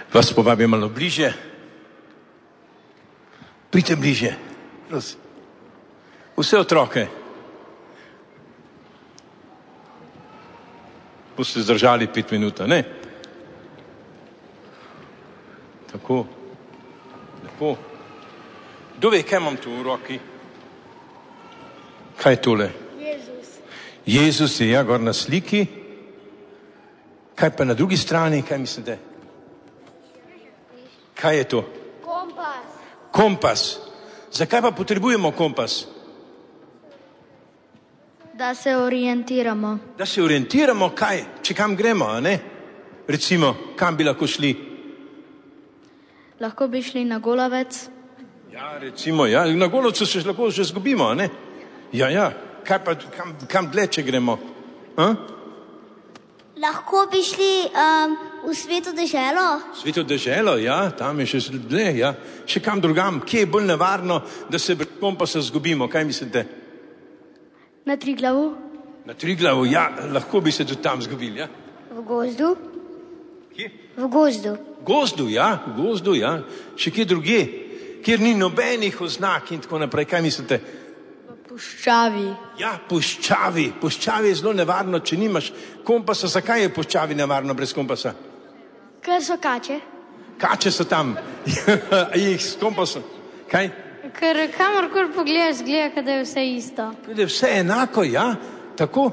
Vas povabim malo bliže. Pridite bliže. Prosim. Vse otroke. Boste zdržali 5 minut, ne? Tako. Lepo. Kdo ve, kaj imam tu v roki? Kaj je tole? Jezus je, ja, gor na sliki. Kaj pa na drugi strani, kaj mislite? Kaj je to? Kompas. Zakaj pa potrebujemo kompas? Da se orientiramo. Da se orientiramo, kaj? Če kam gremo, a ne? Recimo, kam bi lahko šli? Lahko bi šli na Golovec. Ja, recimo, ja, na Golovcu se lahko že zgubimo, a ne? Ja, kaj pa, kam dlje, če gremo? Lahko bi šli v Sveto deželo. Sveto deželo, ja, tam je še dlje, ja. Še kam drugam, kje je bolj nevarno, da se brez kompasa zgubimo, kaj mislite? Na Triglavu. Na Triglavu, ja, lahko bi se tudi tam zgubili, ja. V gozdu. Kje? V gozdu. Gozdu, ja, še kje drugje, kjer ni nobenih oznak in tako naprej, kaj mislite? Puščavi. Ja, puščavi je zelo nevarno, če nimaš kompasa. Zakaj je puščavi nevarno brez kompasa? Ker so kače. Kače so tam, jih s kompasom. Kaj? Ker kamorkoli pogledaš, gleda, da je vse isto. Da je vse enako, ja, tako.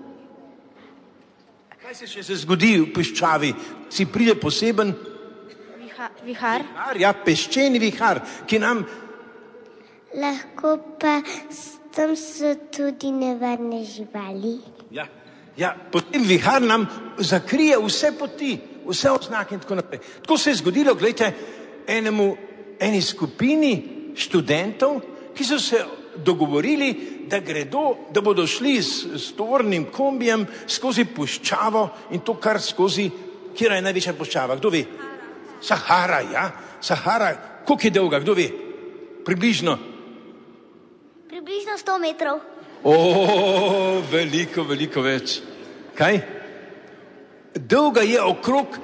Kaj se še zgodi v puščavi? Si pride poseben Vihar. Ja, peščeni vihar, ki nam... Lahko pa tam so tudi nevarne živali. Ja, potem vihar nam zakrije vse poti, vse oznake in tako naprej. Tako se je zgodilo, gledajte, eni skupini študentov, ki so se dogovorili, da bodo šli s tovornim kombijem skozi puščavo in to kar skozi, kjer je največja puščava, kdo ve? Sahara, ja, Sahara, koliko je dolga, kdo ve? Približno 100 metrov. Veliko več. Kaj? Dolga je okrog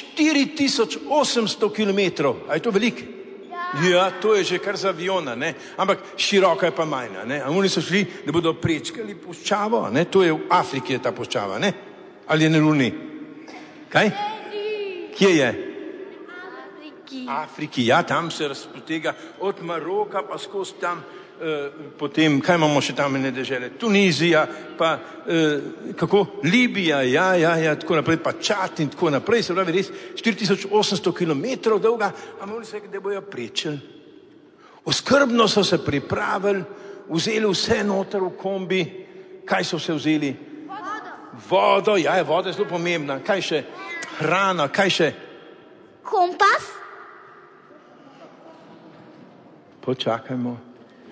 4800 kilometrov. A je to veliko? Ja, to je že kar za aviona, ne? Ampak široka je pa manj, ne? A oni so šli, da bodo prečkali puščavo, ne? To je v Afriki je ta puščava, ne? Ali je na Luni? Kaj? Kje je? Afriki, ja, tam se razpotega od Maroka pa skozi tam, potem, kaj imamo še tam ene dežele? Tunizija, pa Libija, ja, tako naprej, pa Čad in tako naprej, se pravi res 4800 kilometrov dolga, a oni se da bojo prečeli. Oskrbno so se pripravili, vzeli vse noter v kombi, kaj so se vzeli? Vodo, ja, voda je zelo pomembna, kaj še? Hrana, kaj še? Kompas. Počakajmo.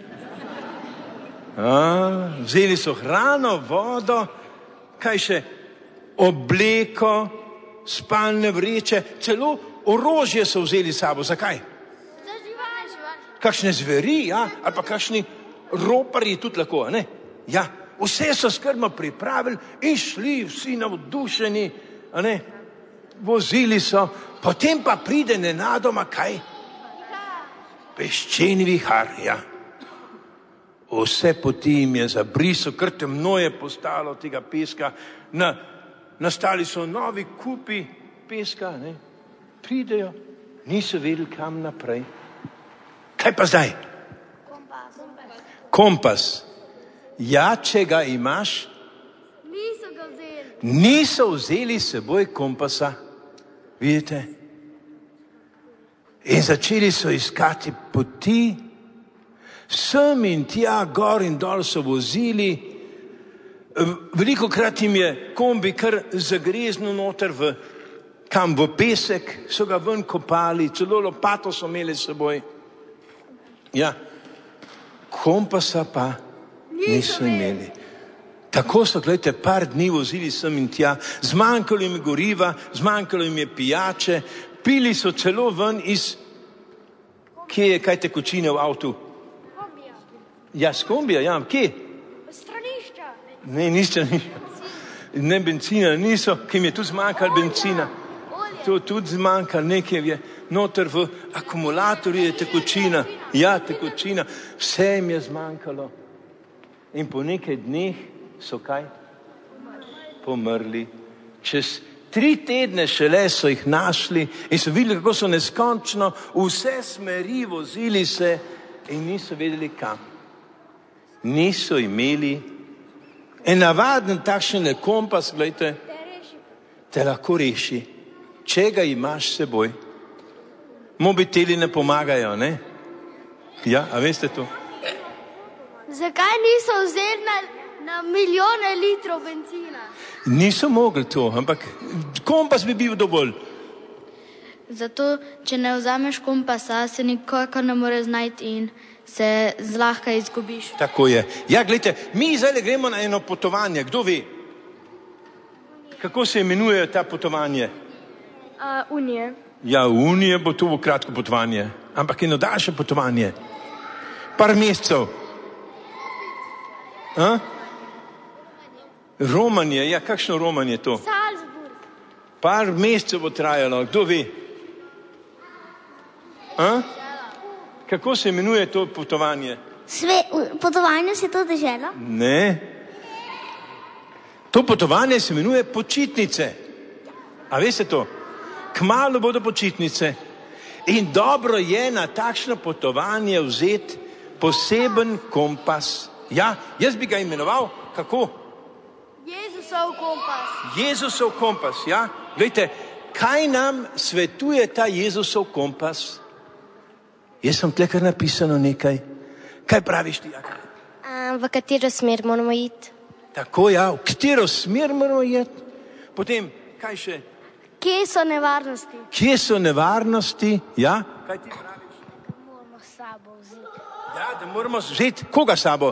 Vzeli so hrano, vodo, kaj še? Obleko, spalne vreče, celo orožje so vzeli sabo. Zakaj? Kakšne zveri, ja, ali pa kakšni roparji tudi lahko, ne? Ja, vse so skrbno pripravili in šli vsi navdušeni, a ne? Vozili so, potem pa pride nenadoma kaj? Peščeni vihar, ja. Vse poti jim je zabrisal, kar temno je postalo tega peska, nastali so novi kupi peska, ne? Pridejo, niso vedeli kam naprej. Kaj pa zdaj? Kompas. Ja, če ga imaš, niso vzeli s seboj kompasa. Vidite? In začeli so iskati poti, sem in tja, gor in dol so vozili. Veliko krat jim je kombi kar zagreznil noter v pesek, so ga ven kopali, celo lopato so imeli s seboj. Ja, kompasa pa niso imeli. Tako so, gledajte, par dni vozili sem in tja, zmanjkalo jim je goriva, zmanjkalo jim je pijače, pili so celo ven iz, kje je kaj tekočine v avtu? Ja, z kombija, ja, kje? Stranišča. Ne, nišče, ne benzina, niso, ki jim je tu zmanjkalo benzina. to tudi zmanjka, nekaj je noter v akumulatorju je tekočina. Ja, tekočina. Vse jim je zmanjkalo. In po nekaj dneh so kaj? Pomrli. Čez 3 tedne šele so jih našli in so videli, kako so neskončno vse smeri vozili se in niso vedeli kam. Niso imeli en navaden takšen kompas, gledajte, te lahko reši, če ga imaš s seboj. Mobiteli ne pomagajo, ne? Ja, a veste to? Zakaj niso vzeli na milijone litrov benzina? Niso mogli to, ampak kompas bi bil dovolj. Zato, če ne vzameš kompasa, se nikakor ne moreš znajti in se zlahka izgubiš. Tako je. Ja, gledajte, mi zdaj gremo na eno potovanje. Kdo ve? Kako se imenuje ta potovanje? Unije. Ja, Unije bo to kratko potovanje, ampak eno daljše potovanje. Par mesecev. Romanje, ja, kakšno romanje je to? Salzburg. Par mesecev bo trajalo, kdo ve? Kako se imenuje to potovanje? Potovanje se to dežela? Ne. To potovanje se imenuje počitnice. A veste to? Kmalu bodo počitnice. In dobro je na takšno potovanje vzeti poseben kompas. Ja, jaz bi ga imenoval, kako? Jezusov kompas. Jezusov kompas, ja. Glejte, kaj nam svetuje ta Jezusov kompas? Jaz sem tle kar napisano nekaj. Kaj praviš ti? V katero smer moramo iti? Tako, ja, v katero smer moramo iti? Potem, kaj še? Kje so nevarnosti? Kje so nevarnosti? Ja, kaj ti praviš? Moramo s sabo vzeti. Ja, da moramo vzeti koga s sabo?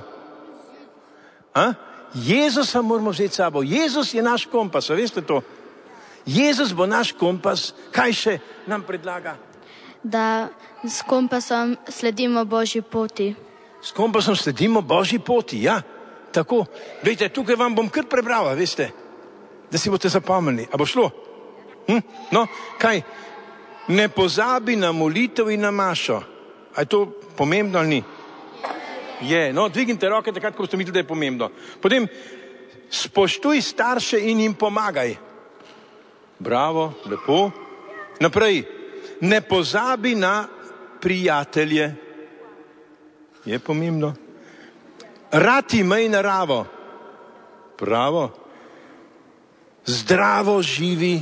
Jezusa moramo vzeti s sabo. Jezus je naš kompas, a veste to? Jezus bo naš kompas. Kaj še nam predlaga? Da s kompasom sledimo Božji poti. S kompasom sledimo Božji poti, ja. Tako. Glejte, tukaj vam bom kar prebral, veste, da si boste zapomnili. A bo šlo? No, kaj? Ne pozabi na molitev in na mašo. A je to pomembno ali ni? Je, no, dvignite roke takrat, ko ste mislili, da je pomembno. Potem, spoštuj starše in jim pomagaj. Bravo, lepo. Naprej, ne pozabi na prijatelje. Je pomembno. Rad imej naravo. Bravo. Zdravo živi.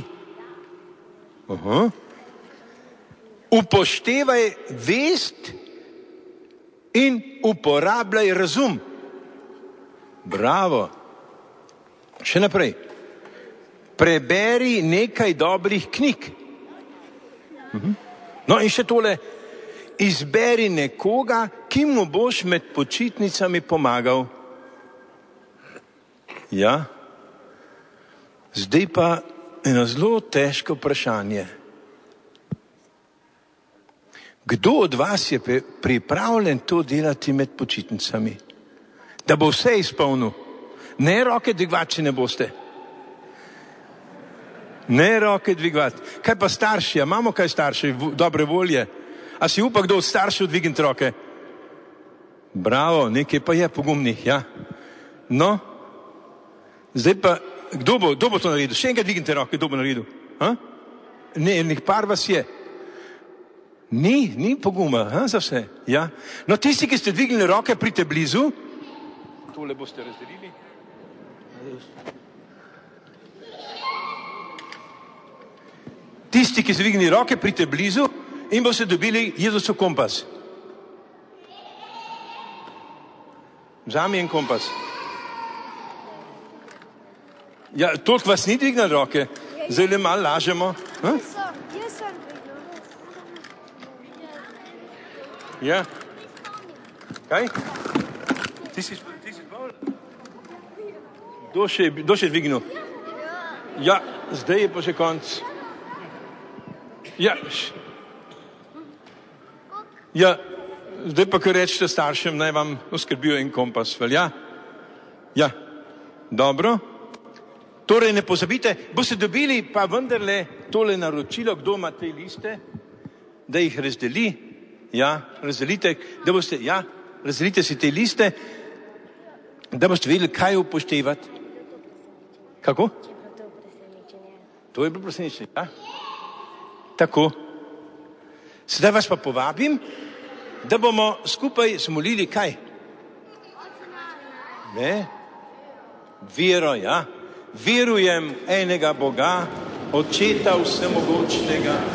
Upoštevaj vest in uporabljaj razum. Bravo. Še naprej. Preberi nekaj dobrih knjig. No in še tole. Izberi nekoga, ki mu boš med počitnicami pomagal. Ja. Zdaj pa eno zelo težko vprašanje. Kdo od vas je pripravljen to delati med počitnicami? Da bo vse izpolnil. Ne roke dvigvati, če ne boste. Ne roke dvigvati. Kaj pa starši? Imamo kaj starši? Dobre volje? A si upa kdo od staršev dvigniti roke? Bravo, nekaj pa je pogumnih, ja. No, zdaj pa, kdo bo to naredil? Še enkrat dvignite roke, kdo bo naredil? Ne, nek par vas je. Ni poguma, za vse, ja. No, tisti, ki ste dvignili roke, pridite blizu. Tole boste razdelili. Tisti, ki ste dvignili roke, pridite blizu in boste dobili Jezusov kompas. Vzami en kompas. Ja, toliko vas ni dvignili roke. Zdaj le malo lažemo. Jaz sem dvignil. Ja. Kaj? Ti si dval? Kdo še je dvignil? Ja, zdaj je pa še konc. Ja. Ja, zdaj pa kar rečete staršem, naj vam oskrbijo en kompas, velja? Ja, dobro. Torej ne pozabite, boste dobili pa vendarle tole naročilo, kdo ima te liste, da jih razdeli. Ja, razdelite, da boste, ja, razdelite si te liste, da boste vedeli, kaj upoštevati. Kako? To je bilo presenečenje, ja? Tako. Sedaj vas pa povabim, da bomo skupaj smolili kaj? Ne? Vero, ja. Verujem enega Boga, Očeta vsemogočnega,